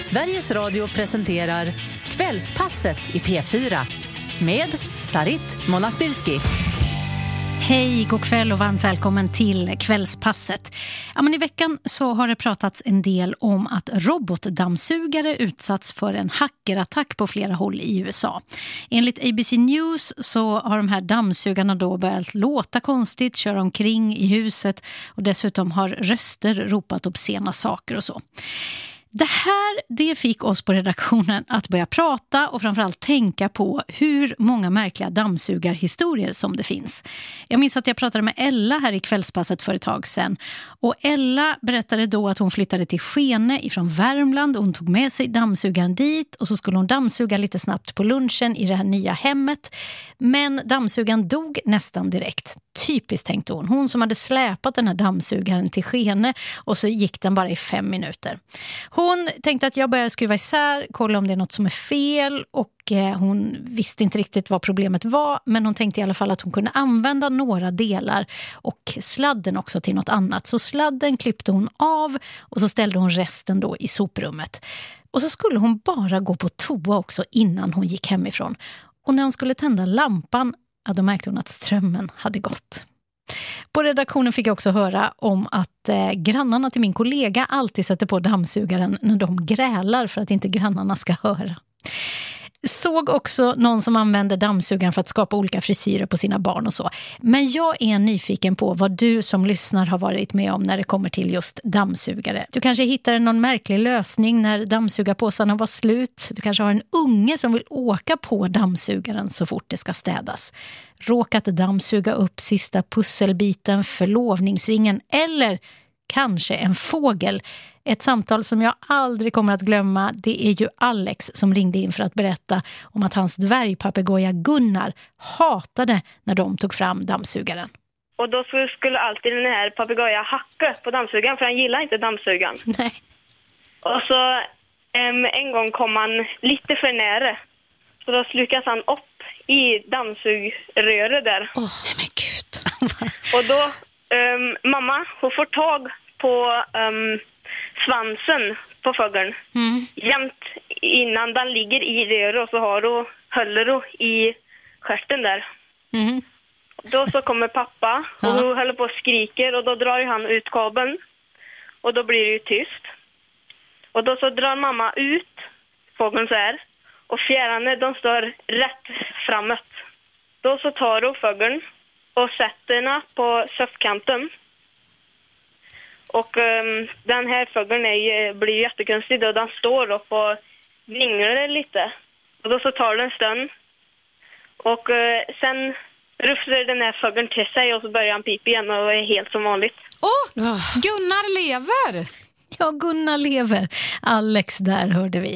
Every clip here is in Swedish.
Sveriges Radio presenterar Kvällspasset i P4 med Sarit Monastirski. Hej, god kväll och varmt välkommen till Kvällspasset. Ja, men i veckan så har det pratats en del om att robotdammsugare utsatts för en hackerattack på flera håll i USA. Enligt ABC News så har de här dammsugarna då börjat låta konstigt, köra omkring i huset och dessutom har röster ropat obscena saker och så. Det fick oss på redaktionen att börja prata och framförallt tänka på hur många märkliga dammsugarhistorier som det finns. Jag minns att jag pratade med Ella här i Kvällspasset för ett tag sedan. Och Ella berättade då att hon flyttade till Skene ifrån Värmland och hon tog med sig dammsugaren dit och så skulle hon dammsuga lite snabbt på lunchen i det här nya hemmet. Men dammsugaren dog nästan direkt. Typiskt, tänkte hon. Hon som hade släpat den här dammsugaren till Skene och så gick den bara i 5 minuter. Hon tänkte att jag började skruva isär, kolla om det är något som är fel och hon visste inte riktigt vad problemet var, men hon tänkte i alla fall att hon kunde använda några delar och sladden också till något annat. Så sladden klippte hon av och så ställde hon resten då i soprummet. Och så skulle hon bara gå på toa också innan hon gick hemifrån. Och när hon skulle tända lampan, ja, då märkte hon att strömmen hade gått. På redaktionen fick jag också höra om att grannarna till min kollega alltid sätter på dammsugaren när de grälar för att inte grannarna ska höra. Såg också någon som använder dammsugaren för att skapa olika frisyrer på sina barn och så. Men jag är nyfiken på vad du som lyssnar har varit med om när det kommer till just dammsugare. Du kanske hittade någon märklig lösning när dammsugarpåsarna var slut. Du kanske har en unge som vill åka på dammsugaren så fort det ska städas. Råkat dammsuga upp sista pusselbiten, förlovningsringen eller kanske en fågel. Ett samtal som jag aldrig kommer att glömma, det är ju Alex som ringde in för att berätta om att hans dvärgpapegoja Gunnar hatade när de tog fram dammsugaren. Och då skulle alltid den här papegoja hacka på dammsugaren för han gillar inte dammsugaren. Nej. Och så en gång kom han lite för nära. Så då slukade han upp i dammsugröret där. Men gud. Och då, mamma, hon får tag på svansen på fågeln. Jämt innan den ligger i röret och så håller du i stjärten där. Då så kommer pappa och hon håller på och skriker och då drar han ut kabeln och då blir det ju tyst. Och då så drar mamma ut fågeln så här och fjärarna de står rätt framåt. Då så tar du fågeln och sätter den på soffkanten. Och den här fågeln blir jättekonstig då den står upp och vinglar lite. Och då så tar det en stund. Och sen rufsar den här fågeln till sig och så börjar han pipa igen och är helt som vanligt. Gunnar lever! Ja, Gunnar lever. Alex där hörde vi.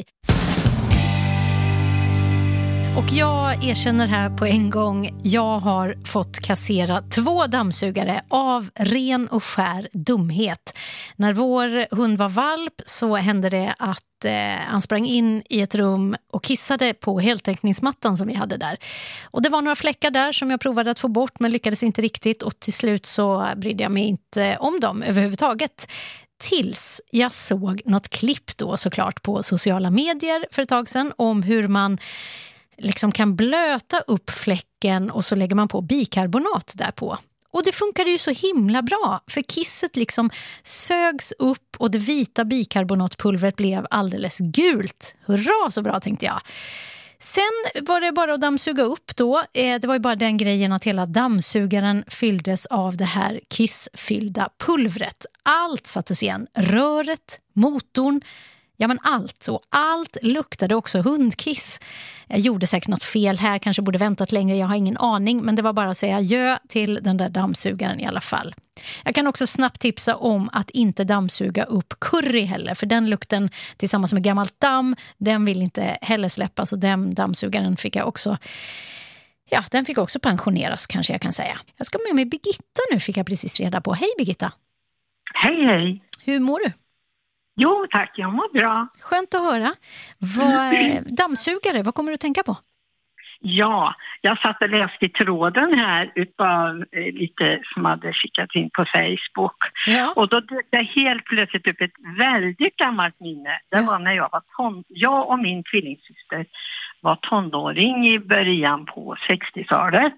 Och jag erkänner här på en gång, jag har fått kassera 2 dammsugare av ren och skär dumhet. När vår hund var valp så hände det att han sprang in i ett rum och kissade på heltäckningsmattan som vi hade där. Och det var några fläckar där som jag provade att få bort men lyckades inte riktigt och till slut så brydde jag mig inte om dem överhuvudtaget. Tills jag såg något klipp då såklart på sociala medier för ett tag sedan om hur man liksom kan blöta upp fläcken och så lägger man på bikarbonat där på. Och det funkade ju så himla bra för kisset liksom sögs upp och det vita bikarbonatpulvret blev alldeles gult. Hurra så bra, tänkte jag. Sen var det bara att dammsuga upp då. Det var ju bara den grejen att hela dammsugaren fylldes av det här kissfyllda pulvret. Allt sattes igen. Röret, motorn, ja men allt. Och allt luktade också hundkiss. Jag gjorde säkert något fel här, kanske borde väntat längre, jag har ingen aning. Men det var bara att säga adjö till den där dammsugaren i alla fall. Jag kan också snabbt tipsa om att inte dammsuga upp curry heller. För den lukten tillsammans med gammalt damm, den vill inte heller släppa. Så den dammsugaren fick jag också... Ja, den fick också pensioneras kanske jag kan säga. Jag ska med mig Birgitta nu, fick jag precis reda på. Hej Birgitta! Hej, hej! Hur mår du? Jo tack, jag mår bra. Skönt att höra. Dammsugare, vad kommer du att tänka på? Ja, jag satt och läste i tråden här utav lite som hade skickat in på Facebook. Ja. Och då dök det helt plötsligt upp ett väldigt gammalt minne. Det var när jag och min tvillingsyster var tonåring i början på 60-talet.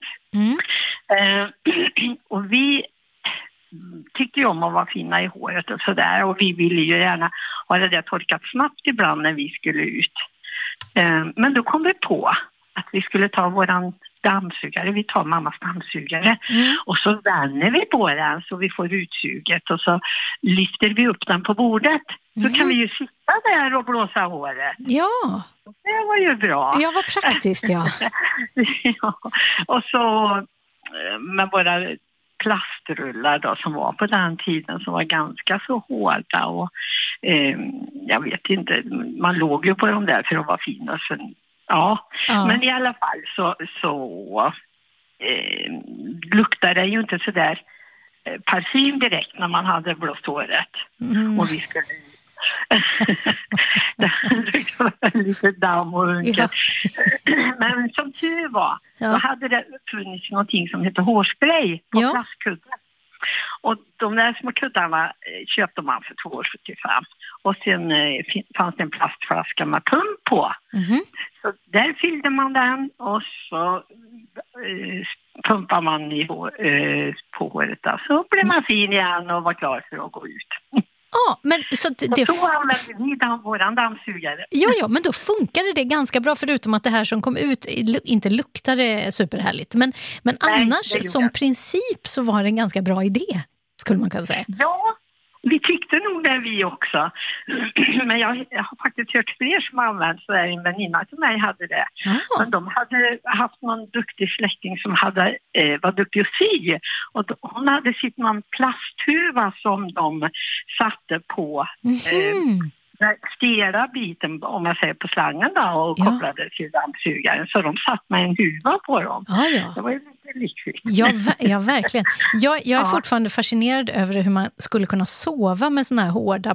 Och vi tyckte ju om att vara fina i håret och sådär. Och vi ville ju gärna ha det där torkat snabbt ibland när vi skulle ut. Men då kom vi på att vi skulle ta våran dammsugare. Vi tar mammas dammsugare. Och så värmer vi på den så vi får utsuget. Och så lyfter vi upp den på bordet. Så kan vi ju sitta där och blåsa håret. Ja. Det var ju bra. Ja, vad praktiskt, ja. Ja. Och så med våra plastrullar då, som var på den tiden, som var ganska så hårda. Och jag vet inte, man låg ju på dem där för att vara fin. Och sen, men i alla fall så luktade det ju inte så där parfym direkt när man hade blåst håret. Och vi skulle det var lite damm och unket. Men som tur var, då hade det uppfunnits någonting som heter hårspray på plastkuddar. Och de där små kuddarna köpte man för 2,75. Och sen fanns det en plastflaska med pump på. Så där fyllde man den och så pumpade man på håret. Så blev man fin igen och var klar för att gå ut. Ja, men så använde vi våran dammsugare. Ja, men då funkade det ganska bra, förutom att det här som kom ut inte luktade superhärligt. Men annars som princip så var det en ganska bra idé, skulle man kunna säga. Ja, vi tyckte nog det vi också. Men jag har faktiskt hört fler som använt så där. En väninna till mig hade det. Men de hade haft någon duktig släkting som var duktig att sy. Och hon hade sitt någon plasthuva som de satte på stela biten, om jag säger på slangen då, och kopplade till dammsugaren. Så de satt med en huva på dem. Det var ju lite lyxigt. Ja, verkligen. Jag är fortfarande fascinerad över hur man skulle kunna sova med såna här hårda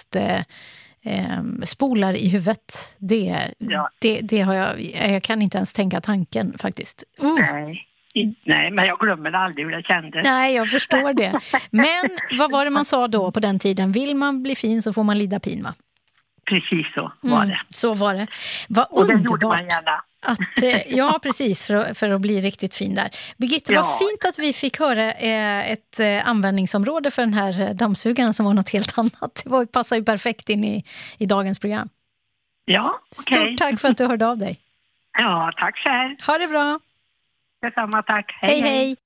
spolar i huvudet. Det har jag kan inte ens tänka tanken faktiskt. Nej, men jag glömmer aldrig hur det kändes. Nej, jag förstår det. Men vad var det man sa då på den tiden? Vill man bli fin så får man lida pin, va? Precis så var det. Så var det. Vad och underbart. Det gjorde man gärna. Ja, precis, för att bli riktigt fin där. Birgitta, vad fint att vi fick höra ett användningsområde för den här dammsugaren som var något helt annat. Det passar ju perfekt in i dagens program. Ja, okej. Stort tack för att du hörde av dig. Ja, tack själv. Ha det bra. Detsamma, tack. Hej.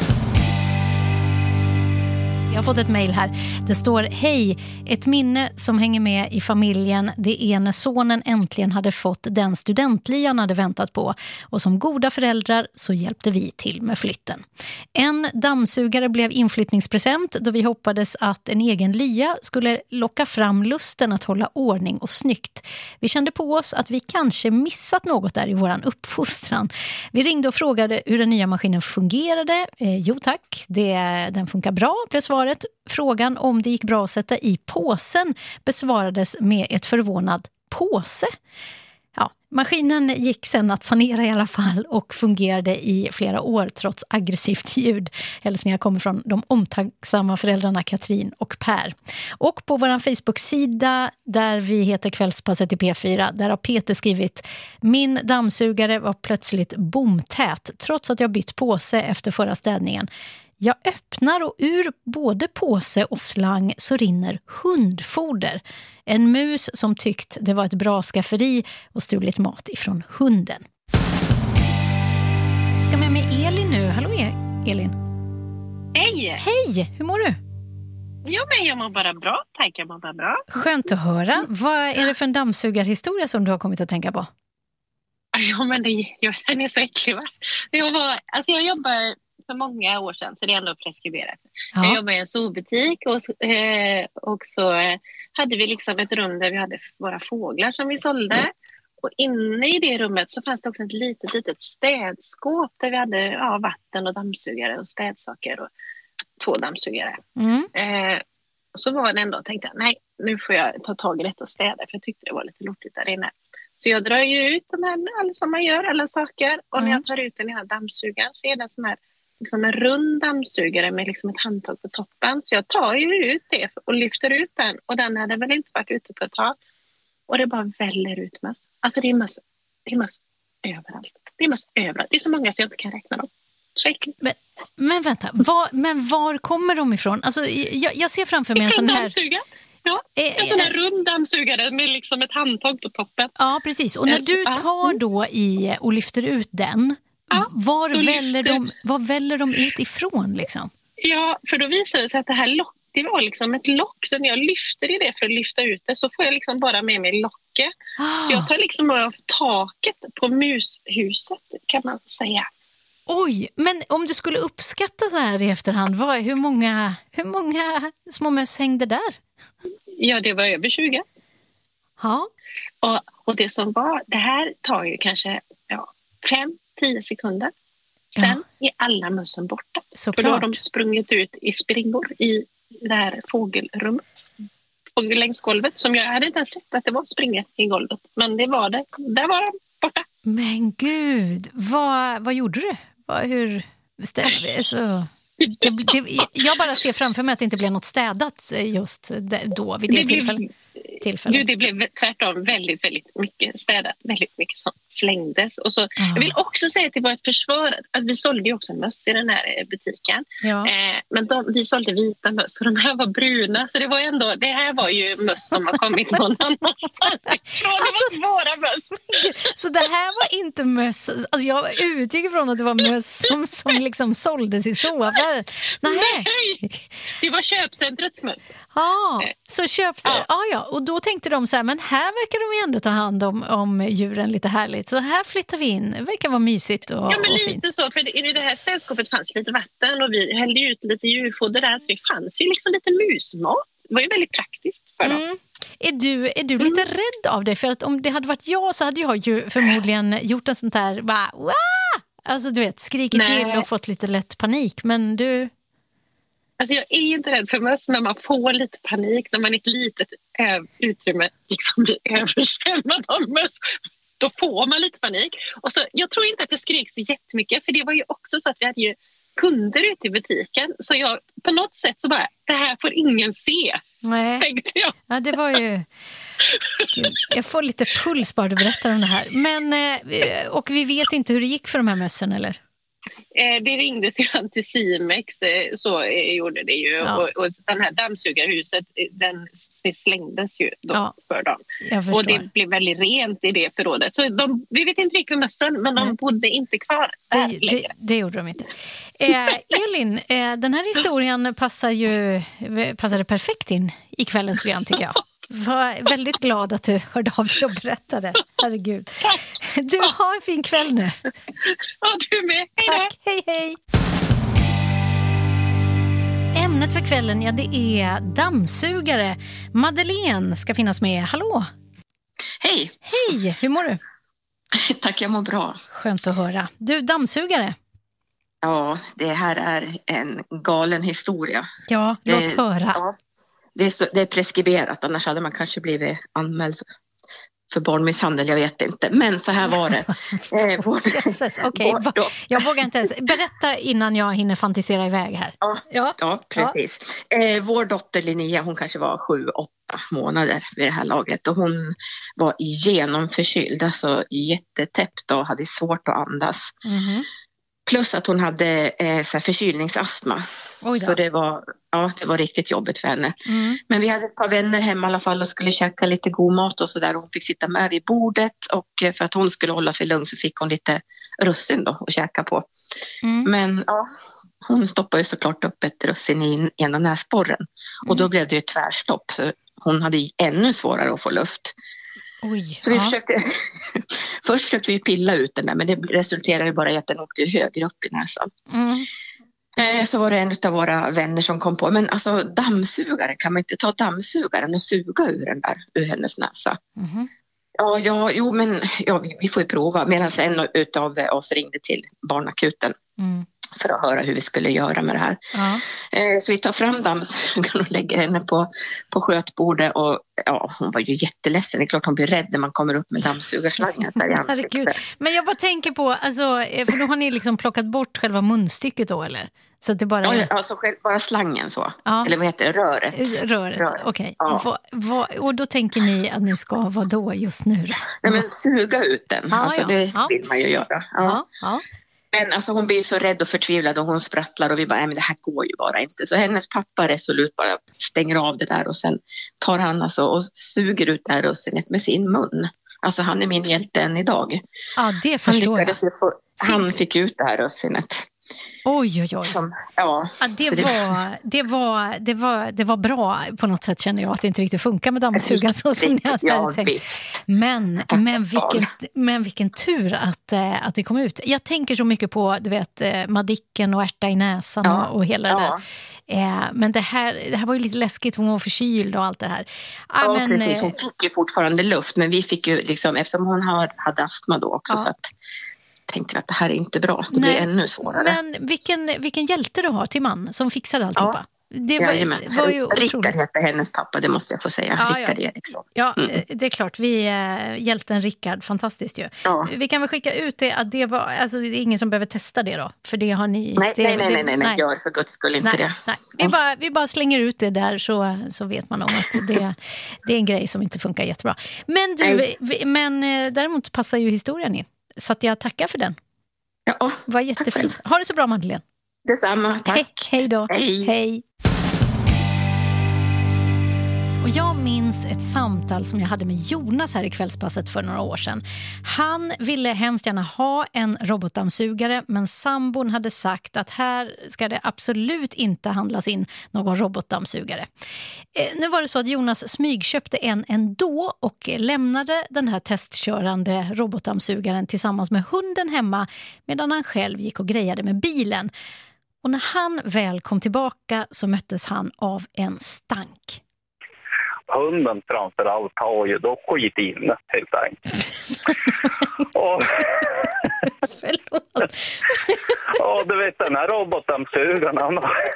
Jag har fått ett mejl här. Det står: hej, ett minne som hänger med i familjen. Det är när sonen äntligen hade fått den studentlya han hade väntat på. Och som goda föräldrar så hjälpte vi till med flytten. En dammsugare blev inflyttningspresent då vi hoppades att en egen lya skulle locka fram lusten att hålla ordning och snyggt. Vi kände på oss att vi kanske missat något där i våran uppfostran. Vi ringde och frågade hur den nya maskinen fungerade. Jo tack, den funkar bra, blev svaret. Frågan om det gick bra att sätta i påsen besvarades med ett förvånad påse. Ja, maskinen gick sen att sanera i alla fall och fungerade i flera år trots aggressivt ljud. Hälsningar kommer från de omtacksamma föräldrarna Katrin och Per. Och på vår Facebook-sida där vi heter Kvällspasset i P4, där har Peter skrivit: min dammsugare var plötsligt bomtät trots att jag bytt påse efter förra städningen. Jag öppnar och ur både påse och slang så rinner hundfoder. En mus som tyckt det var ett bra skafferi och stulit mat ifrån hunden. Ska med mig Elin nu. Hallå Elin. Hej! Hej, hur mår du? Jo, men jag mår bara bra. Tack, jag mår bara bra. Skönt att höra. Vad är det för en dammsugarhistoria som du har kommit att tänka på? Ja, men den är så äcklig, va? Jag jobbar för många år sedan, så det är ändå preskriberat. Ja. Jag jobbade i en zoobutik och så hade vi liksom ett rum där vi hade våra fåglar som vi sålde. Och inne i det rummet så fanns det också ett litet städskåp där vi hade vatten och dammsugare och städsaker och 2 dammsugare. Så var det ändå, tänkte jag, nej, nu får jag ta tag i detta och städa, för jag tyckte det var lite lortigt där inne. Så jag drar ju ut den här, som man gör, alla saker. Och när jag tar ut den i den här dammsugaren så är det som här, liksom en rund dammsugare med liksom ett handtag på toppen. Så jag tar ju ut det och lyfter ut den. Och den hade väl inte varit ute på ett tag. Och det bara väller ut möss. Alltså det är möss överallt. Det är möss överallt. Det är så många så jag inte kan räkna dem. Men vänta, var kommer de ifrån? Alltså, jag ser framför mig en sån här... Ja, en sån här rund dammsugare med liksom ett handtag på toppen. Ja, precis. Och när du tar då i och lyfter ut den, var väller de ut ifrån liksom? Ja, för då visar det sig att det här det var liksom ett lock. Så när jag lyfter i det för att lyfta ut det så får jag liksom bara med mig locket. Så jag tar liksom av taket på mushuset kan man säga. Oj, men om du skulle uppskatta så här i efterhand, hur många små möss hängde där? Ja, det var över 20. Ja. Och det som var, det här tar ju kanske 5-10 sekunder. Sen är alla mössen borta. Såklart. För då har de sprungit ut i springor i det här fågelrummet. Längs golvet. Som jag hade inte ens sett att det var springa i golvet. Men det var det. Där var de borta. Men gud, vad gjorde du? Hur ställde så? Jag bara ser framför mig att det inte blev något städat just då vid det tillfället. Det blev tvärtom väldigt, väldigt mycket städat. Väldigt mycket som slängdes. Och så, jag vill också säga till vårt försvar att vi sålde ju också möss i den här butiken. Ja. Men vi sålde vita möss och de här var bruna. Så det här var ju möss som har kommit någon annanstans ifrån. Det var svåra möss. Så det här var inte möss. Alltså jag utgick från att det var möss som liksom såldes i zooaffärer. Nej, det var köpcentrets möss. Så ja, och då tänkte de så här, men här verkar de ju ändå ta hand om djuren lite härligt. Så här flyttar vi in. Det verkar vara mysigt och men lite fint. Så, för i det här sällskapet fanns lite vatten och vi hällde ut lite djurfoder där, så det fanns ju liksom lite musmat. Det var ju väldigt praktiskt för dem. Är du lite rädd av det? För att om det hade varit jag så hade jag ju förmodligen gjort en sånt här alltså du vet, skrikit till och fått lite lätt panik. Men du... Alltså jag är inte rädd för möss, men man får lite panik när man i ett litet utrymme liksom blir översvämmad av möss. Då får man lite panik. Och så, jag tror inte att det skrek så jättemycket, för det var ju också så att vi hade ju kunder ute i butiken. Så jag på något sätt så bara, det här får ingen se. Nej. Tänkte jag. Ja, det var ju... Gud, jag får lite puls bara du berättar om det här. Men, och vi vet inte hur det gick för de här mössen, eller? Det ringdes ju till Simex, så gjorde det ju. Ja. Och den här dammsugarhuset, det slängdes ju då för dem. Och det blev väldigt rent i det förrådet. Så vi vet inte riktigt mössen, men de bodde inte kvar där längre. Det gjorde de inte. Elin, den här historien passade perfekt in i kvällens program, tycker jag. Var väldigt glad att du hörde av dig och berättade. Herregud. Du har en fin kväll nu. Ja, du med. Tack, hej. Ämnet för kvällen, det är dammsugare. Madeleine ska finnas med. Hallå. Hej. Hej, hur mår du? Tack, jag mår bra. Skönt att höra. Du, dammsugare. Ja, det här är en galen historia. Ja, låt höra. Ja. Det är preskriberat, annars hade man kanske blivit anmäld för barnmisshandel, jag vet inte. Men så här var det. Jag vågar inte ens berätta innan jag hinner fantisera iväg här. Ja, precis. Vår dotter Linnea, hon kanske var 7-8 månader vid det här laget. Och hon var genomförkyld, alltså jättetäppt och hade svårt att andas. Mm-hmm. Plus att hon hade förkylningsastma. Så det var riktigt jobbigt för henne. Mm. Men vi hade ett par vänner hemma i alla fall och skulle käka lite god mat och sådär. Hon fick sitta med vid bordet och för att hon skulle hålla sig lugn så fick hon lite russin då att käka på. Mm. Men hon stoppade ju såklart upp ett russin i ena näsborren. Och då blev det ju tvärstopp, så hon hade ännu svårare att få luft. Så vi först försökte vi pilla ut den där, men det resulterade bara i att den åkte högre upp i näsan. Så var det en av våra vänner som kom på, men alltså dammsugare, kan man inte ta dammsugaren och suga ur hennes näsa? Vi får ju prova, medan en av oss ringde till barnakuten. för att höra hur vi skulle göra med det här. Så vi tar fram dammsugaren och lägger henne på skötbordet och hon var ju jätteledsen. Det är klart hon blir rädd när man kommer upp med dammsugarslangen där i ansiktet. Men jag bara tänker på, alltså, för då har ni liksom plockat bort själva munstycket då, eller? Så att det bara... alltså bara slangen så. Eller vad heter det? Röret. Okej. Ja. Och då tänker ni att ni ska vad då just nu då? Nej, men suga ut den. Det vill man ju göra. Ja. Men alltså hon blir så rädd och förtvivlad och hon sprattlar och vi bara, men det här går ju bara inte. Så hennes pappa resolut bara stänger av det där och sen tar han alltså och suger ut det här russinet med sin mun. Alltså han är min hjälte än idag. Ja, det förstår jag. Han fick ut det här russinet. Oj. Det var bra på något sätt, känner jag, att det inte riktigt funkar med dammsugan så som ni hade tänkt. Men vilken tur att det kom ut. Jag tänker så mycket på, du vet, Madicken och ärta i näsan och hela det där. Men det här var ju lite läskigt, hon var förkyld och allt det här. Precis, hon fick ju fortfarande luft, men vi fick ju liksom, eftersom hon hade astma då också, så att tänkte att det här är inte bra, det blir ännu svårare. Men vilken hjälte du har till man som fixar alltihopa. Det var ju Rickard hette hennes pappa, det måste jag få säga. Rickard Eriksson. Det är klart, hjälten Rickard, fantastiskt ju. Vi kan väl skicka ut det att det var, alltså det är ingen som behöver testa det då, för det har ni. Nej, gör för guds skull inte det. Nej. Vi bara slänger ut det där så vet man om att det är en grej som inte funkar jättebra. Men däremot passar ju historien in. Så att jag tackar för den. Det var jättefint. Ha det så bra, Madeleine. Detsamma, tack. Hej då. Hej. Och jag minns ett samtal som jag hade med Jonas här i Kvällspasset för några år sedan. Han ville hemskt gärna ha en robotdammsugare, men sambon hade sagt att här ska det absolut inte handlas in någon robotdammsugare. Nu var det så att Jonas smygköpte en ändå och lämnade den här testkörande robotdammsugaren tillsammans med hunden hemma medan han själv gick och grejade med bilen. Och när han väl kom tillbaka så möttes han av en stank. Hunden framförallt har ju dock skit inne, helt enkelt. Förlåt. Och du vet, den här robotdammsugaren,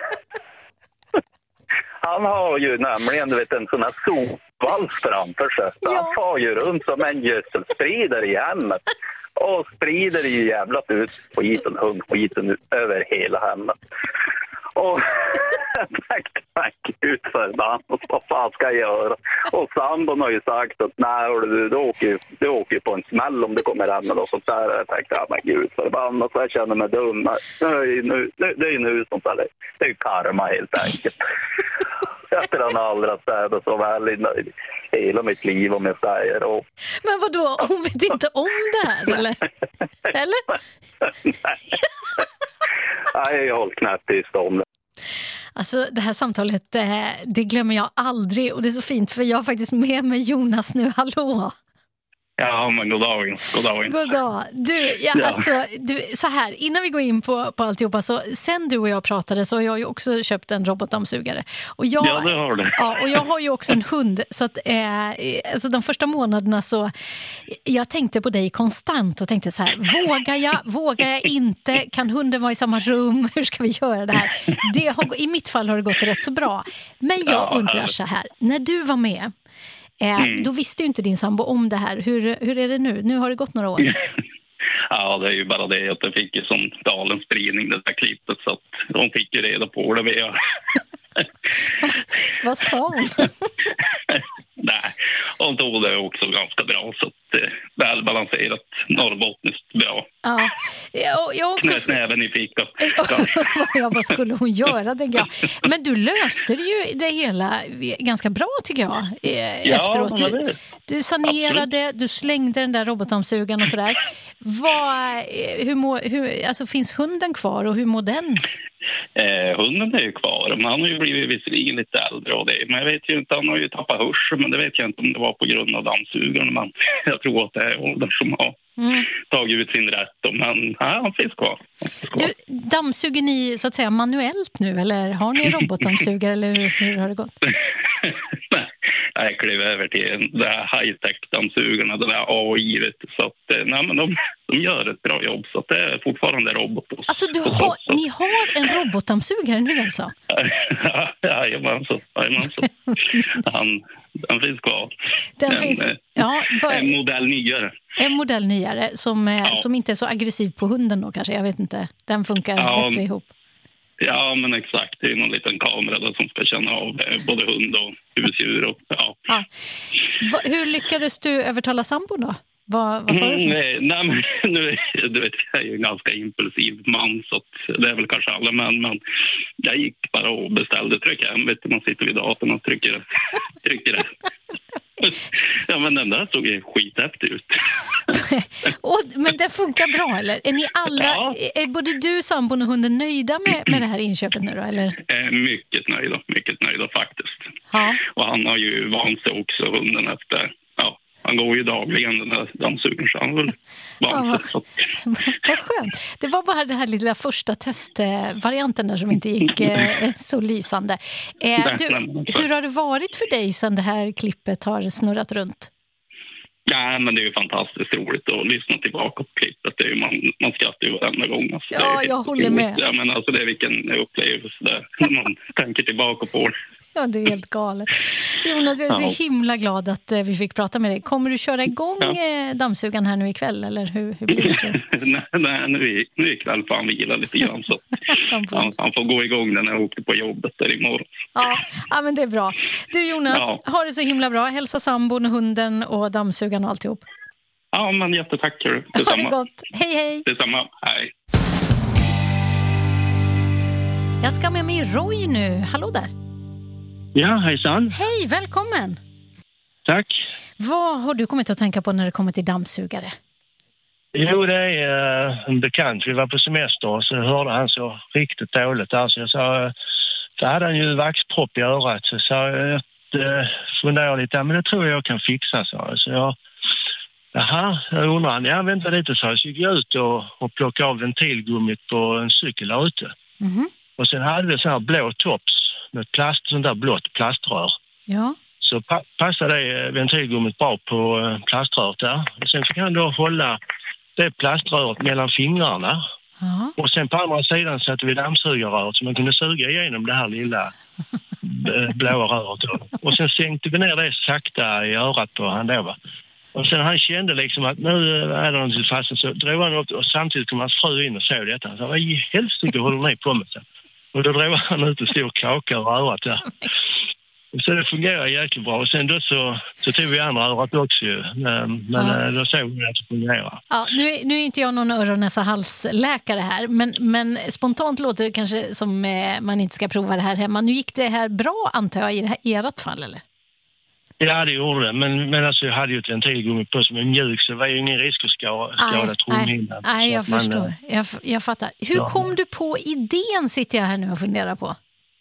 han har ju nämligen, du vet, en sån här sopvals framför sig. Han far ju runt som en gödselspridare i hemmet. Och sprider ju jävlat ut hundskiten över hela hemmet. Och tack ut för den. Och vad fan ska jag göra? Och sambon har ju sagt att nej, du åker på en smäll om du kommer hem och sånt där. Jag tänkte, men gud förbannat, så jag känner mig dum. Det är ju nu sånt där. Det är ju karma helt enkelt. Efter han aldrig har städat så väl i hela mitt liv, om jag säger. Men vadå? Hon vet inte om det här, eller? Eller? Nej, jag håller knappt tyst om det. Alltså det här samtalet, det glömmer jag aldrig. Och det är så fint, för jag har faktiskt med mig Jonas nu. Hallå! Ja, men god dag. God dag. Alltså, så här, innan vi går in på alltihopa, så sen du och jag pratade så har jag ju också köpt en robotdammsugare. Ja, det har du. Ja, och jag har ju också en hund, så att alltså de första månaderna så jag tänkte på dig konstant och tänkte så här, vågar jag inte, kan hunden vara i samma rum, hur ska vi göra det här? I mitt fall har det gått rätt så bra. Men jag undrar så här, när du var med, då visste ju inte din sambo om det här. Hur är det nu? Nu har det gått några år. Ja, det är ju bara det att det fick ju som galens spridning, det där klippet, så att de fick ju reda på det med. Vad sa hon? Nej, hon tog det också ganska bra, så att välbalanserat, norrbottniskt bra. Ja, jag också... Knäsnäven i fickan. Ja, vad skulle hon göra, tänker jag. Men du löste det hela ganska bra, tycker jag, efteråt. Du sanerade, du slängde den där robotdammsugaren och sådär. Alltså, finns hunden kvar och hur mår den? Hunden är ju kvar, men han har ju blivit visserligen lite äldre och det. Men jag vet ju inte, han har ju tappat hörsel, men det vet jag inte om det var på grund av dammsugaren. Men jag tror att det är åldern som har tagit ut sin rätt. Men han finns kvar. Dammsuger ni så att säga manuellt nu, eller har ni robotdammsugare, eller hur har det gått? jag klev över till det här high-tech-dammsugarna, det där AI, vet du. Så att, nej, men de gör ett bra jobb, så att det är fortfarande robot. Alltså ni har en robotdammsugare nu alltså? Jajamensan. Den finns kvar. En modell nyare. En modell nyare som inte är så aggressiv på hunden då kanske, jag vet inte. Den funkar bättre ihop. Ja, men exakt. Det är någon liten kamera där som ska känna av både hund och husdjur. Och, Hur lyckades du övertala sambon då? Vad sa du? Nej, men nu, du vet, jag är ju en ganska impulsiv man, så det är väl kanske alla män, men jag gick bara och beställde tryck hem. Vet du, man sitter vid datorn och trycker det. Ja, men den där såg ju skithäftig ut. Men det funkar bra, eller? Är ni alla, är både du, sambon och hunden nöjda med det här inköpet nu då, eller? Mycket nöjda faktiskt. Ja. Och han har ju vant sig också, hunden, efter, han går ju dagligen den här dammsugaren, så han väl vant sig. Vad skönt. Det var bara den här lilla första testvarianten där som inte gick så lysande. Hur har det varit för dig sedan det här klippet har snurrat runt? Ja, men det är ju fantastiskt roligt att lyssna tillbaka på klippet. Det är ju, man skrattar ju varenda gång. Alltså, jag håller med. Ja, men alltså, det är vilken upplevelse där man tänker tillbaka på det. Ja, det är helt galet. Jonas, jag är så himla glad att vi fick prata med dig. Kommer du köra igång dammsugan här nu ikväll, eller hur blir det, tror du? Nej, nu ikväll får han vila lite grann, så han får gå igång när jag åker på jobbet där imorgon. Ja, men det är bra. Du, Jonas, har det så himla bra. Hälsa sambon och hunden och dammsugan och alltihop. Ja, men jättetack. Ha det gott. Hej. Detsamma. Hej. Jag ska med mig Roy nu. Hallå där. Ja, hejsan. Hej, välkommen. Tack. Vad har du kommit att tänka på när det kommer till dammsugare? Jo, det är en bekant. Vi var på semester och så hörde han så riktigt dåligt. Alltså jag sa, så hade han ju vaxpropp i örat. Så jag funderade lite, men det tror jag kan fixa. Så jag undrar han. Jag väntar lite, så gick jag ut och plockade av ventilgummit på en cykel där ute. Mm-hmm. Och sen hade vi så här blå tops med sånt där blått plaströr. Ja. Så passade det ventilgummit bra på plaströret där. Och sen fick han då hålla det plaströret mellan fingrarna. Ja. Och sen på andra sidan satte vi dammsugarröret så man kunde suga igenom det här lilla blåa röret då. Och sen sänkte vi ner det sakta i örat på han då, va. Och sen han kände liksom att nu är det någonting fast, så drog han upp och samtidigt kom hans fru in och såg detta. Han sa, vad i helsike håller ni på med det? Och då drog han ut och stod och kakade och örat där. Så det fungerar jäkligt bra. Och sen då så tog vi andra örat också ju. Men då såg vi att det fungerar. Ja, nu är inte jag någon öron-näsa-halsläkare här. Men spontant låter det kanske som man inte ska prova det här hemma. Nu gick det här bra, antar jag, i ert fall, eller? Ja, det gjorde det. Men alltså, jag hade ju ett ventilgummi på som är mjuk, så det var ju ingen risk att skada trumhinnan. Nej, jag förstår. Jag fattar. Hur kom du på idén, sitter jag här nu och funderar på?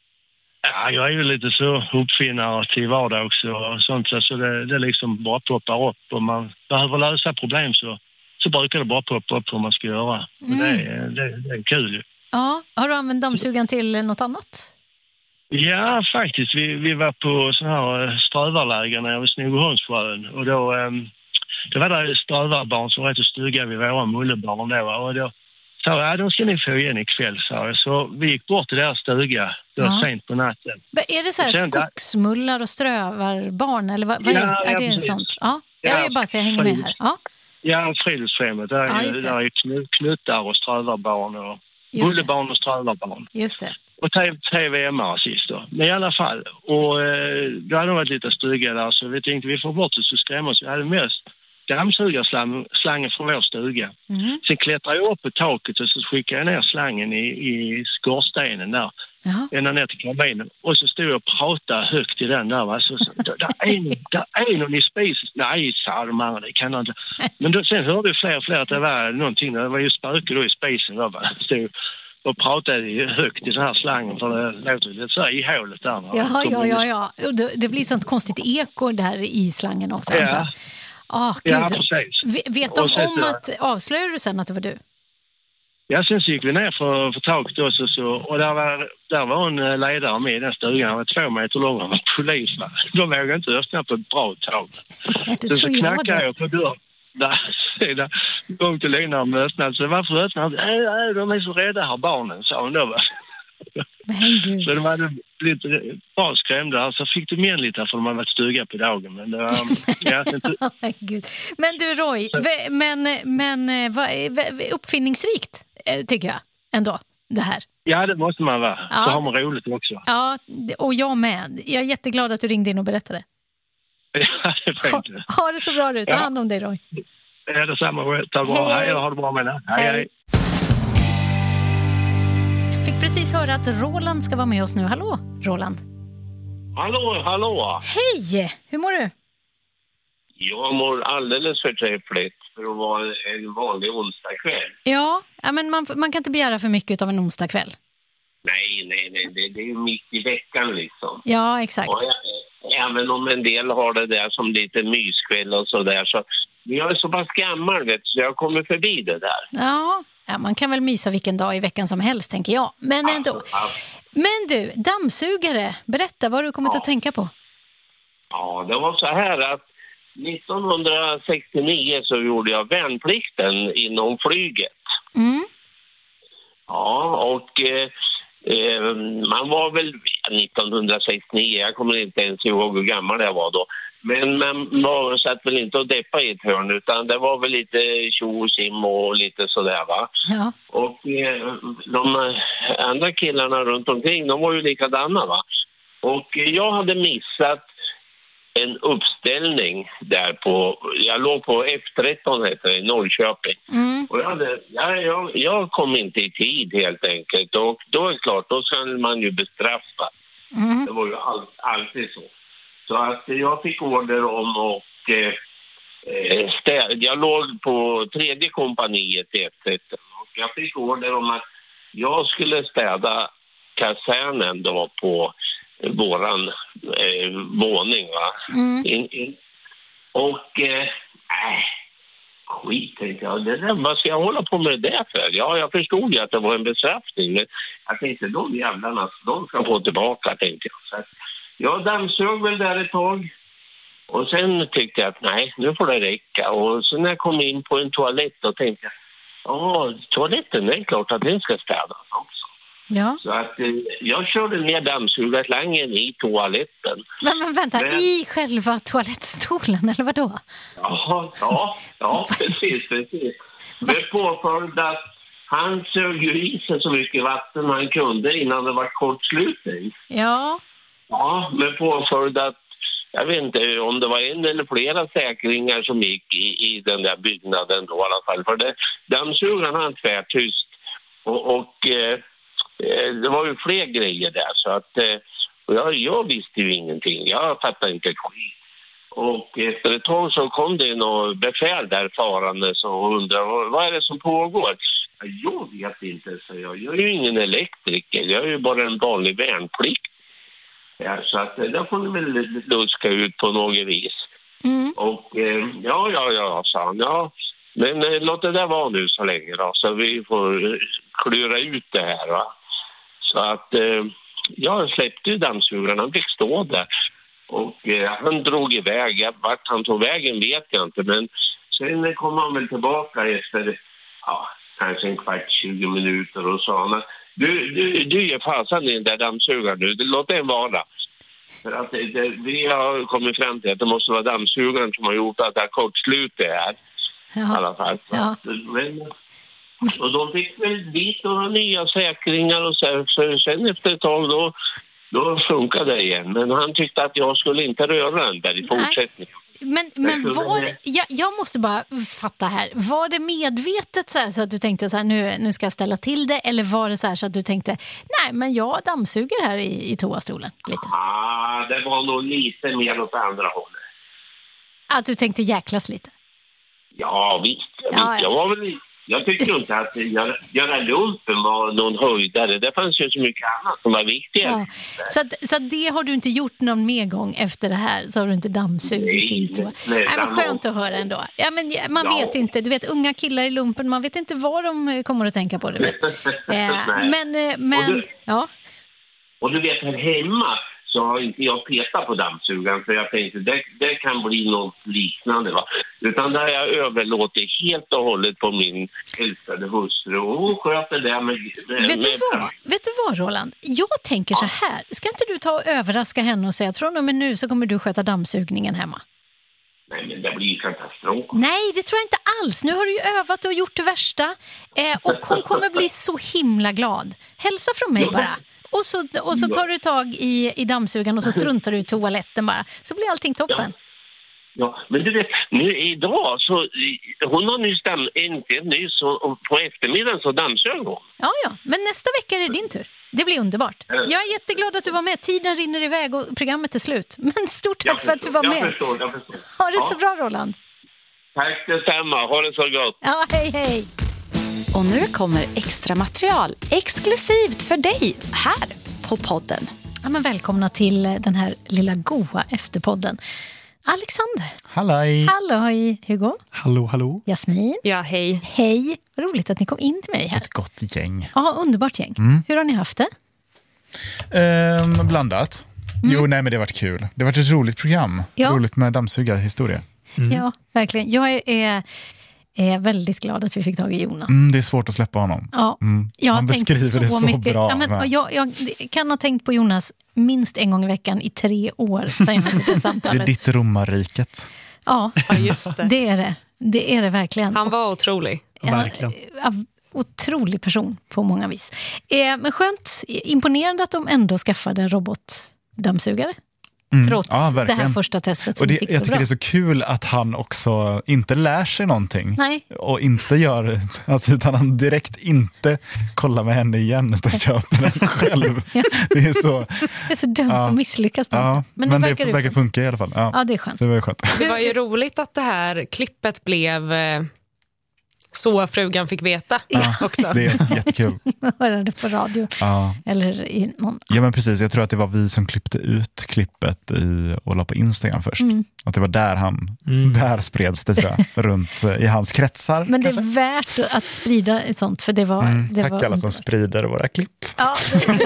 Ja, jag är ju lite så uppfinnare till vardags och sånt, så det liksom bara poppar upp. Om man behöver lösa problem så brukar det bara poppa upp vad man ska göra. Mm. Det är kul ju. Ja, har du använt dammsugan till något annat? Ja, faktiskt. Vi var på sån här strövarläger nere vid Snogeholmssjön. Och då var det strövarbarn som var rätt stygga vid våra mullebarn då. Och då sa de ska ni få igen ikväll, så vi gick bort till deras stuga sent på natten. Är det så här skogsmullar och strövarbarn? Eller vad är det sånt? Ja, jag vill bara säga jag hänger med här. Ja, friluftsfrämmet. Där är knuttar och strövarbarn och mullebarn och strövarbarn. Just det. Och TVMR sist då. Men i alla fall. Och då hade de varit lite stygga där, så vi tänkte vi får bort det så skrämmer oss. Vi hade mest dammsugarslangen från vår stuga. Mm. Sen klättrade jag upp på taket och så skickade jag ner slangen i skorstenen där. Ända ner till kabinen. Och så stod jag och pratade högt i den där. Va? Så, där är någon i spisen. Nej, sa de andra, det kan jag inte. Men sen hörde vi fler att det var någonting. Det var ju spöke då i spisen. Då, va? Stod och pratade högt i den här slangen, för det låter lite så i hålet där. Ja. Det blir sånt konstigt eko där i slangen också. Ja. Gud. Ja, precis. Vet de om att avslöjar du sen att det var du? Ja, sen så gick vi ner för taket också och där var en ledare med i den stugan. Han var 2 meter lång, han var polis. Va? De vågade inte öppna på ett bra tag. Sen så knackade jag på dörren. Där gång till Lina och öppnade. Så varför öppnade de är så rädda här barnen, sa hon då. Va? Så de hade blivit bra skrämda. Så fick de igen lite för de hade varit stuga på dagen. Men det var... Gud. Men du Roy, uppfinningsrikt tycker jag ändå det här. Ja, det måste man vara. Ja. Så har man roligt också. Ja, och jag med. Jag är jätteglad att du ringde in och berättade. Ja, det är fint. Ha det så bra du. Ta hand om dig, Roy. Ja, detsamma. Ta bra. Hej, ha det bra med det. Hej. Fick precis höra att Roland ska vara med oss nu. Hallå, Roland. Hallå. Hej, hur mår du? Jag mår alldeles förträffligt för att vara en vanlig onsdagkväll. Ja, men man kan inte begära för mycket av en onsdagkväll. Nej. Det är mitt i veckan liksom. Ja, exakt. Och även om en del har det där som lite myskväll och sådär. Så jag är så pass gammal, vet du, så jag kommer förbi det där. Ja, man kan väl mysa vilken dag i veckan som helst, tänker jag. Men ändå. Men du, dammsugare, berätta vad du kommit att tänka på. Ja, det var så här att 1969 så gjorde jag värnplikten inom flyget. Mm. Ja, och man var väl 1969, jag kommer inte ens ihåg hur gammal jag var då. Men man satt väl inte och deppa i ett hörn, utan det var väl lite tjo och sim och lite sådär, va? Ja. Och de andra killarna runt omkring, de var ju likadana, va? Och jag hade missat en uppställning där jag låg på F13 heter det, i Norrköping. Mm. Och jag kom inte i tid helt enkelt. Och då är det klart, då ska man ju bestraffa. Mm. Det var ju alltid så. Så att jag fick order om och jag låg på 3:e kompaniet i F13. Och jag fick order om att jag skulle städa kasernen då på våran våning, va? Mm. Och skit, tänkte jag. Vad ska jag hålla på med det där för? Ja, jag förstod ju att det var en bestraffning, men jag tänkte, de jävlarna, de ska få tillbaka, tänkte jag. Så jag dammsög väl där ett tag. Och sen tyckte jag att nej, nu får det räcka. Och så när jag kom in på en toalett då tänkte jag, toaletten, det är klart att den ska städas också. Ja. Så att jag körde ner dammsugarslangen i toaletten. Men vänta, i själva toalettstolen, eller vadå? Ja, precis. Med påföljd att han sög ju i sig så mycket vatten han kunde innan det var kortslutning. Ja. Ja, med påföljd att jag vet inte om det var en eller flera säkringar som gick i den där byggnaden då i alla fall. För dammsugaren han tvärtyst och det var ju fler grejer där så att jag visste ju ingenting. Jag fattade inte ett skit. Och efter ett tag så kom det något befäl där farande och undrade vad är det som pågår? Jag vet inte, så jag är ju ingen elektriker. Jag är ju bara en vanlig värnplikt. Ja, så att där får ni väl luska ut på något vis. Mm. Och ja, sa han. Ja, men låt det där vara nu så länge då. Så vi får klura ut det här, va. Så att jag släppte ju dammsugaren. Han fick stå där. Och han drog iväg. Vart han tog vägen vet jag inte. Men sen kom han väl tillbaka efter kanske en kvart, 20 minuter och sa han, du ger fasan i den där dammsugaren nu. Låt den vara. För att vi har kommit fram till att det måste vara dammsugaren som har gjort att det här kortslutet är. Ja. I alla fall. Ja. Och de fick väl dit några nya säkringar och så sen efter ett tag då funkade det igen. Men han tyckte att jag skulle inte röra den där i fortsättningen. Men var det, jag måste bara fatta här. Var det medvetet så att du tänkte så här, nu ska jag ställa till det? Eller var det så att du tänkte, nej men jag dammsuger här i toastolen lite? Det var nog lite mer åt andra hållet. Att du tänkte jäklas lite? Ja, visst. Jag var väl Jag tycker inte att göra lumpen var någon höjdare. Det fanns ju så mycket annat som var viktigare. Ja. Så det har du inte gjort någon mer gång efter det här? Så har du inte dammsugit dit? Nej, men skönt att höra ändå. Ja, men man vet inte. Du vet, unga killar i lumpen, man vet inte vad de kommer att tänka på. Du vet. Ja. Och du vet, här hemma så har inte jag petat på dammsugaren, för jag tänkte det kan bli något liknande, va? Utan där jag överlåter helt och hållet på min älskade hustru, och hon sköter det med... Vet du vad, Roland? Jag tänker så här, ska inte du ta och överraska henne och säga att från och med nu så kommer du sköta dammsugningen hemma? Nej, men det blir ju katastrof. Nej, det tror jag inte alls. Nu har du ju övat och gjort det värsta, och hon kommer bli så himla glad. Hälsa från mig bara. Och så tar du tag i dammsugan och så struntar du i toaletten bara. Så blir allting toppen. Ja, men du vet, nu idag så hon har nyss och på eftermiddagen så dammsög hon. Ja, men nästa vecka är det din tur. Det blir underbart. Jag är jätteglad att du var med. Tiden rinner iväg och programmet är slut. Men stort tack för att du var med. Jag förstår. Ha det så bra, Roland. Tack detsamma. Ha det så gott. Ja, hej. Och nu kommer extra material exklusivt för dig här på podden. Ja, men välkomna till den här lilla goa efterpodden. Alexander. Halloj. Halloj. Hugo. Hallå. Jasmin. Ja, hej. Hej. Vad roligt att ni kom in till mig här. Ett gott gäng. Ja, underbart gäng. Hur har ni haft det? Blandat. Jo, nej, men det har varit kul. Det har varit ett roligt program. Ja. Roligt med dammsugarhistoria. Ja, verkligen. Jag är väldigt glad att vi fick tag i Jonas. Det är svårt att släppa honom. Ja, han beskriver det så mycket. Bra. Ja, men jag kan ha tänkt på Jonas minst en gång i veckan i 3 år sedan jag hade det samtalet. Det är ditt romarriket. Ja, just det. Det är det. Det är det verkligen. Han var otrolig. Verkligen. Otrolig person på många vis. Men skönt, imponerande att de ändå skaffade en robotdammsugare. Trots det här första testet som fick så jag tycker bra. Det är så kul att han också inte lär sig någonting. Nej. Och inte gör utan han direkt inte kollar med henne igen utan köper den själv. Ja. Det är så dumt att misslyckas på det. Men det verkar funka i alla fall. Ja, det är skönt. Det var skönt. Det var ju roligt att det här klippet blev så frugan fick veta också. Det är jättekul. Höra det på radio. Eller i någon... Ja, men precis. Jag tror att det var vi som klippte ut klippet och la på Instagram först. Att det var där där spreds det, tror jag, runt i hans kretsar. Men kanske. Det är värt att sprida ett sånt, för det var... Tack alla som sprider våra klipp. Ja,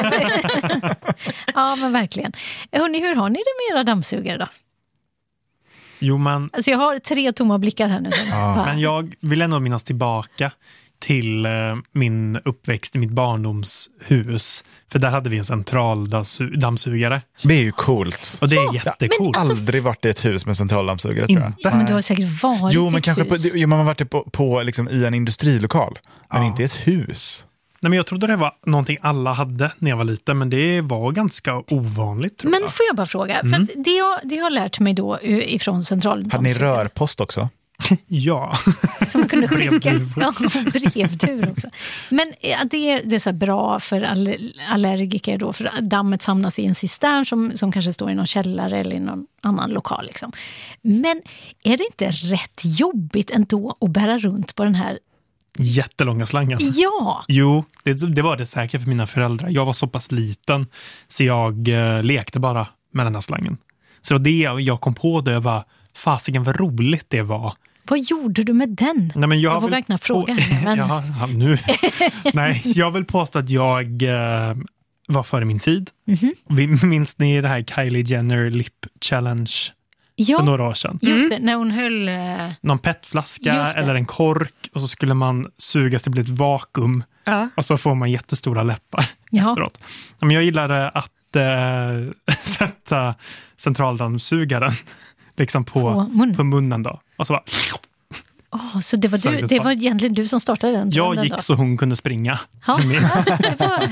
ja, men verkligen. Hörrni, hur har ni det med era dammsugare då? Jo, men... Alltså jag har 3 tomma blickar här nu. Men jag vill ändå minnas tillbaka till min uppväxt i mitt barndomshus. För där hade vi en centraldammsugare. Det är ju coolt. Och det är jättecoolt. Jag har aldrig varit i ett hus med centraldammsugare, tror jag. Ja, men du har säkert varit i ett kanske hus. Man har varit på liksom, i en industrilokal. Men inte i ett hus. Nej, men jag trodde det var någonting alla hade när jag var liten, men det var ganska ovanligt, tror jag. Men får jag bara fråga, för att det jag har lärt mig då ifrån centraldammsugaren. Hade ni rörpost också? Ja. Som man kunde skicka. Brevtur också. Men det är så bra för allergiker då, för dammet samlas i en cistern som kanske står i någon källare eller i någon annan lokal liksom. Men är det inte rätt jobbigt ändå att bära runt på den här jättelånga slangen? Ja. Jo, det var det säkert för mina föräldrar. Jag var så pass liten så jag lekte bara med den här slangen. Så det jag kom på det var fasiken vad roligt det var. Vad gjorde du med den? Nej, men jag vågar inte fråga henne. Men... ja, nu. Nej, jag vill påstå att jag var före min tid. Minns ni det här Kylie Jenner Lip Challenge för några år sedan? Just det, när hon höll... någon petflaska eller en kork och så skulle man sugas till ett vakuum och så får man jättestora läppar efteråt. Men jag gillade att sätta centraldammsugaren liksom på munnen då. Och så bara... så det var egentligen du som startade den? Jag gick så hon kunde springa. Ja, det var...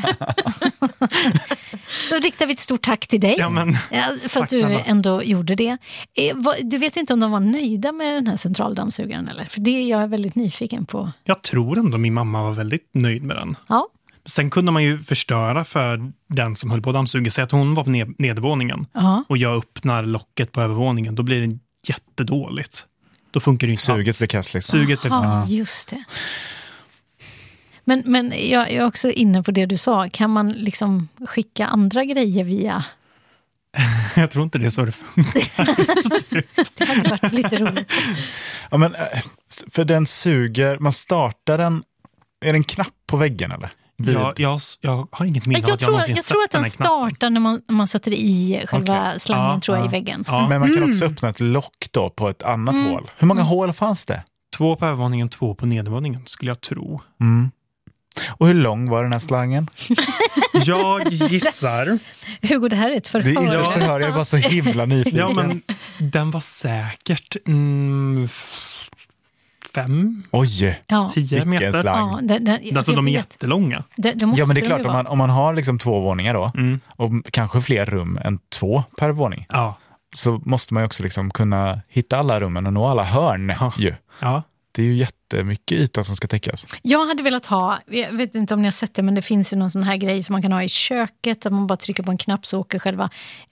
Då riktar vi ett stort tack till dig för att du ändå gjorde det. Du vet inte om de var nöjda med den här centraldammsugaren eller? För det är jag väldigt nyfiken på. Jag tror ändå min mamma var väldigt nöjd med den. Ja. Sen kunde man ju förstöra för den som höll på att dammsuga. Säg att hon var på nedervåningen och jag öppnar locket på övervåningen. Då blir det jättedåligt. Då funkar det inte. Suget blir kast liksom. Just det. Men jag är också inne på det du sa. Kan man liksom skicka andra grejer via... Jag tror inte det är så det funkar. Det hade varit lite roligt. Ja, men för den suger, man startar den, är det en knapp på väggen eller? Jag har inget minne av att jag tror att den startar när man sätter i själva slangen tror jag i väggen. Ja. Men man kan också öppna ett lock då på ett annat hål. Hur många hål fanns det? 2 på övervåningen, 2 på nedervåningen skulle jag tro. Och hur lång var den här slangen? Jag gissar. Hugo, det här är ett förhör. Det är inte ett förhör, jag är bara så himla nyfiken. Ja, men den var säkert 5, 10 meter. Ja, alltså de är jättelånga. Ja, men det är klart, om man har liksom 2 våningar då, och kanske fler rum än 2 per våning, så måste man ju också liksom kunna hitta alla rummen och nå alla hörn ju. Ja. Det är ju jättemycket yta som ska täckas. Jag hade velat ha, jag vet inte om ni har sett det, men det finns ju någon sån här grej som man kan ha i köket, där man bara trycker på en knapp så åker själva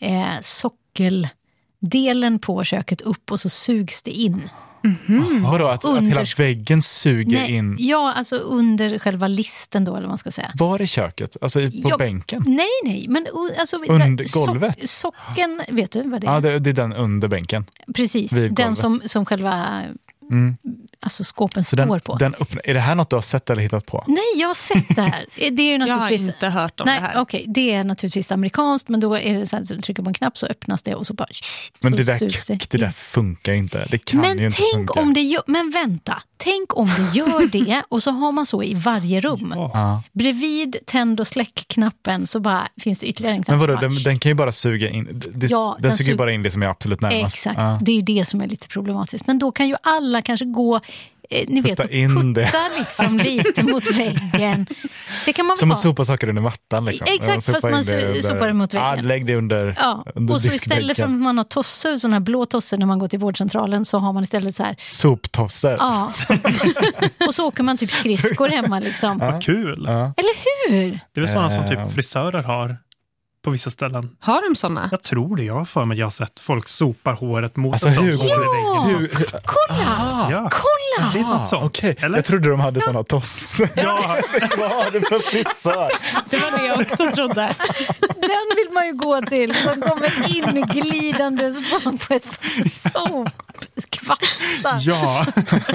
sockeldelen på köket upp och så sugs det in. Vadå, att hela väggen suger in? Ja, alltså under själva listen då, eller vad man ska säga. Var är köket? Alltså på bänken? Nej, men alltså, under golvet? Socken, vet du vad det är? Ja, det är den under bänken. Precis, den som själva alltså skåpen så står på. Är det här något du har sett eller hittat på? Nej, jag har sett det här. Det är ju naturligtvis... Jag har inte hört om det här. Okej, det är naturligtvis amerikanskt, men då är det så att du trycker på en knapp så öppnas det och så bara... Men det där funkar inte. Det kan ju inte funka. Men vänta, tänk om det gör det och så har man så i varje rum. Bredvid tänd- och släckknappen så bara finns det ytterligare en knapp. Men vadå, den kan ju bara suga in. Den suger ju bara in det som är absolut närmast. Exakt, det är ju det som är lite problematiskt. Men då kan ju alla kanske gå... Ni vet, putta liksom lite mot väggen. Det kan man som att sopa saker under mattan liksom. Exakt, fast man sopar det mot väggen. Ja, lägg det under och så istället för att man har tossor, sådana här blå tossor när man går till vårdcentralen, så har man istället så här soptossor. Ja. Och så åker man typ skridskor hemma liksom. Vad kul. Eller hur? Det är väl sådana som typ frisörer har på vissa ställen. Har de såna? Jag tror det. Jag har för mig att jag har sett folk sopar håret mot alltså, Kolla! Kolla! Det är något sånt. Okay. Jag trodde de hade såna toss. Ja. Vad har du för frisör? Det var det jag också trodde. Den vill man ju gå till. Som kommer inglidande på ett sopkvastar. Ja.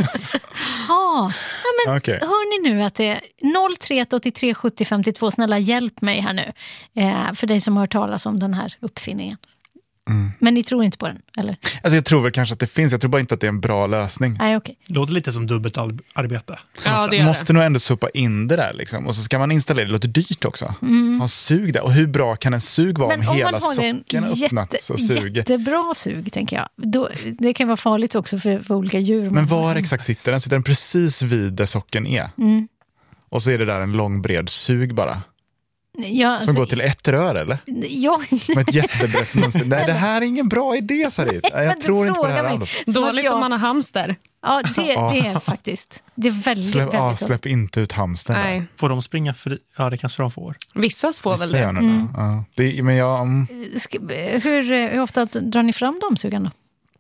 Men hör ni nu att det är 031 83 70 52. Snälla hjälp mig här nu. För dig som har hört talas om den här uppfinningen. Men ni tror inte på den, eller? Alltså jag tror väl kanske att det finns. Jag tror bara inte att det är en bra lösning. Nej, okej. Det låter lite som dubbelt arbete. Ja, det måste nog ändå sopa in det där liksom. Och så ska man installera det. Låter dyrt också. Ha sug där. Och hur bra kan en sug vara om hela socken öppnats och suger? Jättebra sug, tänker jag. Det kan vara farligt också för olika djur. Men var exakt sitter den? Sitter den precis vid där socken är? Och så är det där en lång bred sug bara. Ja, som går till ett rör, eller? Ja. Med ett jättebrett mönster. Nej, det här är ingen bra idé, Sarit. Jag tror inte på det här alls. Dåligt om man har hamster. Ja, det är faktiskt. Det är väldigt släpp inte ut hamster. Nej. Får de springa fri? Ja, det kanske de får. Vissas får väl det. Men hur ofta drar ni fram dammsugarna?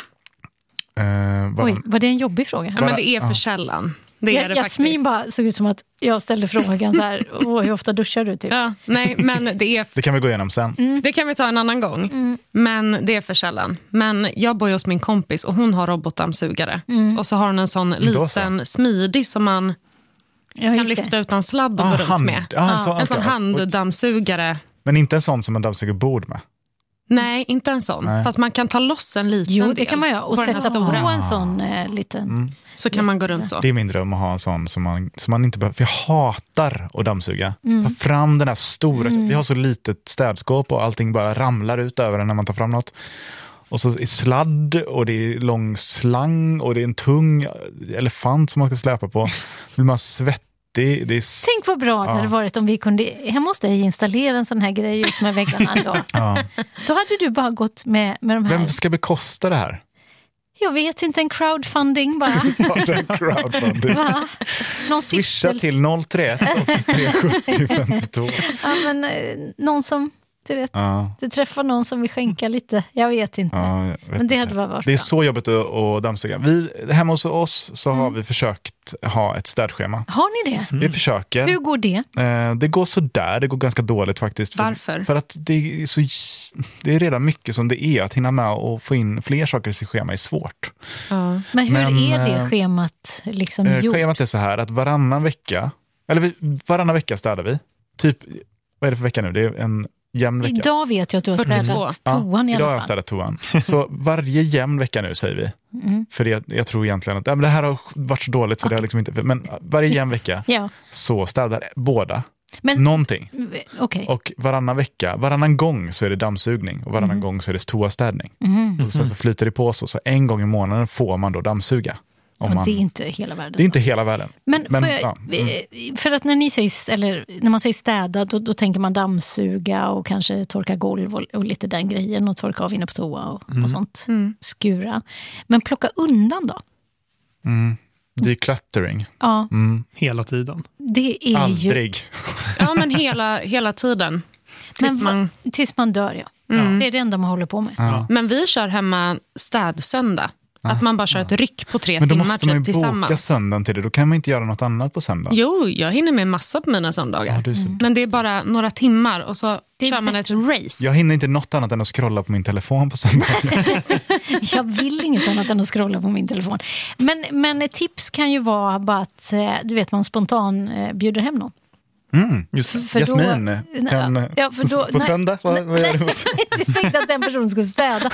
Var det en jobbig fråga? Ja, men det är för sällan. Det är det Jasmin faktiskt. Bara såg ut som att jag ställde frågan så här, hur ofta duschar du typ? Ja, nej, men det kan vi gå igenom sen. Det kan vi ta en annan gång. Men det är för sällan. Men jag bor hos min kompis och hon har robotdammsugare. Och så har hon en sån liten smidig som man kan lyfta utan sladd och gå runt med. En sån handdammsugare. Men inte en sån som man dammsuger bord med? Nej, inte en sån. Nej. Fast man kan ta loss en liten del. Jo, det kan man göra. Och sätta på en sån liten... Så kan man gå runt så. Det är min dröm att ha en sån som man inte behöver... För jag hatar att dammsuga. Ta fram den här stora... Vi har så litet städskåp och allting bara ramlar ut över den när man tar fram något. Och så är sladd och det är lång slang och det är en tung elefant som man ska släpa på. Vill man svett. Tänk vad bra det hade varit om vi kunde hemma hos dig installera en sån här grej ut med väggarna då. Då hade du bara gått med de här. Vem ska bekosta det här? Jag vet inte, en crowdfunding bara. Starta en crowdfunding. Swisha till 031 83 70 52. Ja, men någon som du vet. Du träffar någon som vill skänka lite. Jag vet inte. Men det hade varit Det är så jobbigt att dammsuga. Hemma hos oss så har vi försökt ha ett städschema. Har ni det? Vi försöker. Hur går det? Det går så där. Det går ganska dåligt faktiskt. Varför? För att det är redan mycket som det är. Att hinna med och få in fler saker i sitt schema är svårt. Ja. Men hur är det schemat liksom gjort? Schemat är så här att varannan vecka städar vi. Typ, vad är det för vecka nu? Det är en jämn vecka. Idag vet jag att du har städat toan i alla fall. Idag har jag städat toan. Så varje jämn vecka nu säger vi. För jag tror egentligen att det här har varit så dåligt så det har liksom inte... Men varje jämn vecka så städar båda. Någonting. Okay. Och varannan gång så är det dammsugning och varannan gång så är det toastädning. Och sen så flyter det på så en gång i månaden får man då dammsuga. Det är inte hela världen. Det är inte hela världen. Men för att när ni säger, eller när man säger städa, då tänker man dammsuga och kanske torka golv och lite den grejen och torka av inne på toa och sånt. Skura. Men plocka undan då? Decluttering. Ja. Hela tiden. Det är aldrig. Ja, men hela tiden. Tills man dör, ja. Det är det enda man håller på med. Ja. Men vi kör hemma städsöndag. Att man bara kör ett ryck på 3 timmar tillsammans. Men då måste man ju boka söndagen till det. Då kan man inte göra något annat på söndag. Jo, jag hinner med massa på mina söndagar. Men det är bara några timmar och så kör man ett race. Jag hinner inte något annat än att scrolla på min telefon på söndag. Jag vill inget annat än att scrolla på min telefon. Men ett tips kan ju vara bara att du vet, man spontan bjuder hem någon. Just det. Jasmin på söndag, vad gör du? Du tänkte att den personen skulle städa.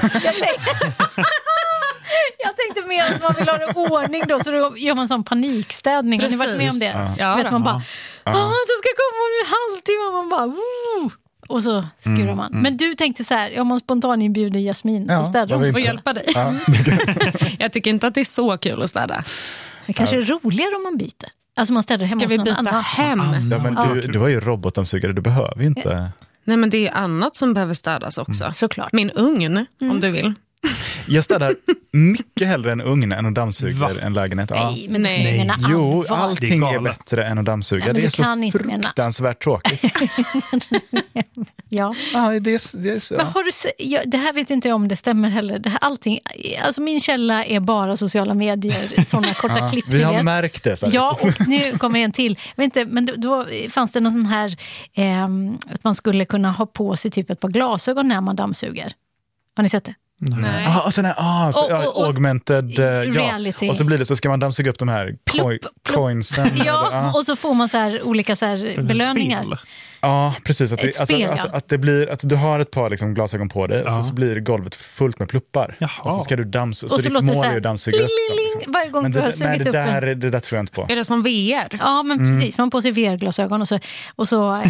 Jag tänkte mer att man vill ha en ordning då, så då gör man sån panikstädning. Har ni varit med om det? Ja, vet man bara, det ska komma om en halvtimme. Man bara, woo! Och så skurar man. Men du tänkte så här, om man spontan inbjuder Jasmin så städar hon och hjälpa dig. Jag tycker inte att det är så kul att städa. Det kanske är roligare om man byter. Alltså man städar hemma. Ska vi byta hem? Ja, men du har ju robotdammsugare, du behöver ju inte... Nej, men det är annat som behöver städas också. Såklart. Min ugn, om du vill. Jag städar mycket hellre en ugn än att dammsuga en lägenhet. Nej, men nej. Jo, allting är bättre än att dammsuga. Det är så fruktansvärt tråkigt. Ja, det är så. Men har du, det här vet inte jag om det stämmer heller. Det här, allting, alltså min källa är bara sociala medier, sådana korta klipp. Vi har märkt det. Så här. Ja, och nu kommer en till. Men då fanns det någon sån här att man skulle kunna ha på sig typ ett par glasögon när man dammsuger. Har ni sett det? Nej. Och sen augmented reality. Och så blir det, så ska man dammsuga upp de här coinsen. Ja, och så får man så här olika så här belöningar. Spel. Ja, precis. Att det blir att du har ett par liksom glasögon på dig och så blir golvet fullt med pluppar. Jaha. Och så ska du dammsuga. Och så ditt mål är ju att dammsuga upp. Varje gång du har sugit upp det där tror jag inte på. Är det som VR? Ja, men precis. Man har på sig VR-glasögon och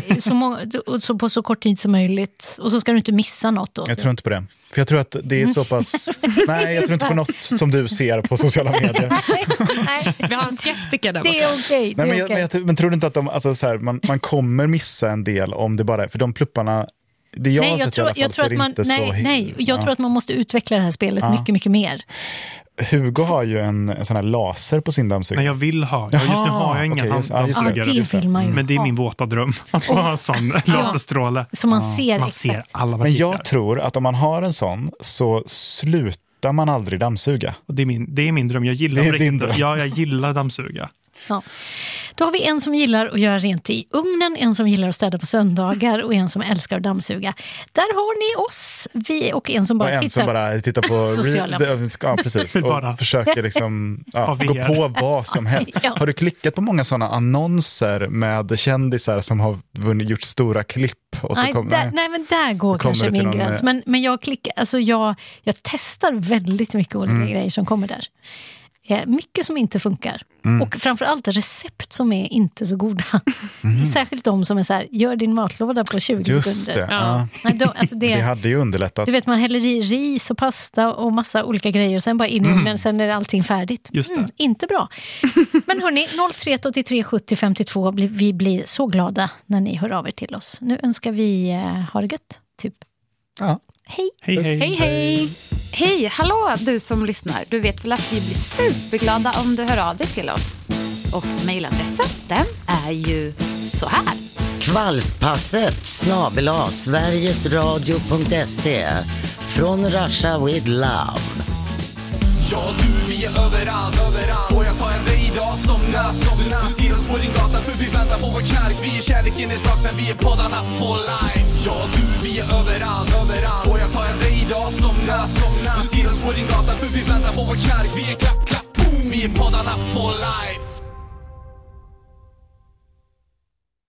så på så kort tid som möjligt. Och så ska du inte missa något då. Jag tror inte på det. För jag tror att det är så pass... Nej, jag tror inte på något som du ser på sociala medier. Nej. Vi har en skeptiker där. Det är okej. Men tror du inte att man kommer missa en del om det bara är... För de plupparna... Det jag har sett i alla fall ser inte så... Jag tror att man måste utveckla det här spelet mycket, mycket mer. Hugo har ju en sån här laser på sin dammsugare. Nej, jag vill ha. Just nu har jag ingen dammsugare. Men det är min våta dröm. Att få en sån laserstråle. Så man ser alla. Men jag tror att om man har en sån så slutar man aldrig dammsuga. Och det är min dröm. Jag gillar dammsuga. Ja. Då har vi en som gillar att göra rent i ugnen, en som gillar att städa på söndagar och en som älskar att dammsuga. Där har ni oss, och en som bara tittar på sociala. Ja, precis. Och försöker liksom gå på vad som helst. Ja. Har du klickat på många sådana annonser med kändisar som har gjort stora klipp? Och så nej, men där går kanske min gräns. Men jag klickar, alltså jag testar väldigt mycket olika grejer som kommer där. Mycket som inte funkar. Och framförallt recept som är inte så goda. Särskilt de som är så här, gör din matlåda på 20 Just sekunder. Det, ja. Det hade ju underlättat. Du vet, man häller i ris och pasta och massa olika grejer och sen bara in i ugnen, sen är allting färdigt. Inte bra. Men hörni, 03183 70 52, vi blir så glada när ni hör av er till oss. Nu önskar vi ha det gött, typ. Ja. Hej. Hej, hallå du som lyssnar. Du vet väl att vi blir superglada om du hör av dig till oss. Och mejladressen, den är ju så här: Kvällspasset@sverigesradio.se. Från Russia with Love. Ja du, vi är överallt. Får jag ta en dig idag som natt? Du ser oss på din gata för vi väntar på vår knark. Vi är kärleken i sak när vi är poddarna for life. Ja du, vi är överallt. Får jag ta en dig idag som natt? Du ser oss på din gata för vi väntar på vår knark. Vi är klapp, klapp, boom. Vi är poddarna for life.